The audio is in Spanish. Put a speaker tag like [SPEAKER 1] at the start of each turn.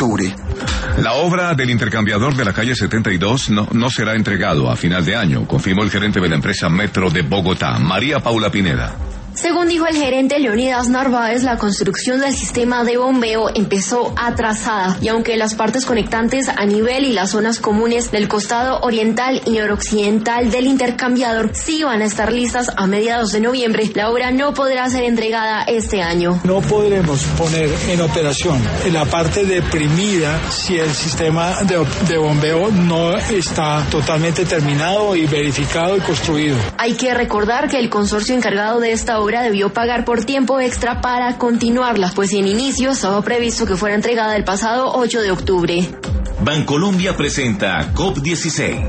[SPEAKER 1] octubre.
[SPEAKER 2] La obra del intercambiador de la calle 72 no será entregado a final de año, confirmó el gerente de la empresa Metro de Bogotá, María Paula Pineda.
[SPEAKER 3] Según dijo el gerente Leonidas Narváez, la construcción del sistema de bombeo empezó atrasada y aunque las partes conectantes a nivel y las zonas comunes del costado oriental y noroccidental del intercambiador sí van a estar listas a mediados de noviembre, la obra no podrá ser entregada este año.
[SPEAKER 4] No podremos poner en operación la parte deprimida si el sistema de bombeo no está totalmente terminado y verificado y construido.
[SPEAKER 3] Hay que recordar que el consorcio encargado de esta obra debió pagar por tiempo extra para continuarla, pues en inicio estaba previsto que fuera entregada el pasado 8 de octubre.
[SPEAKER 5] Bancolombia presenta COP16.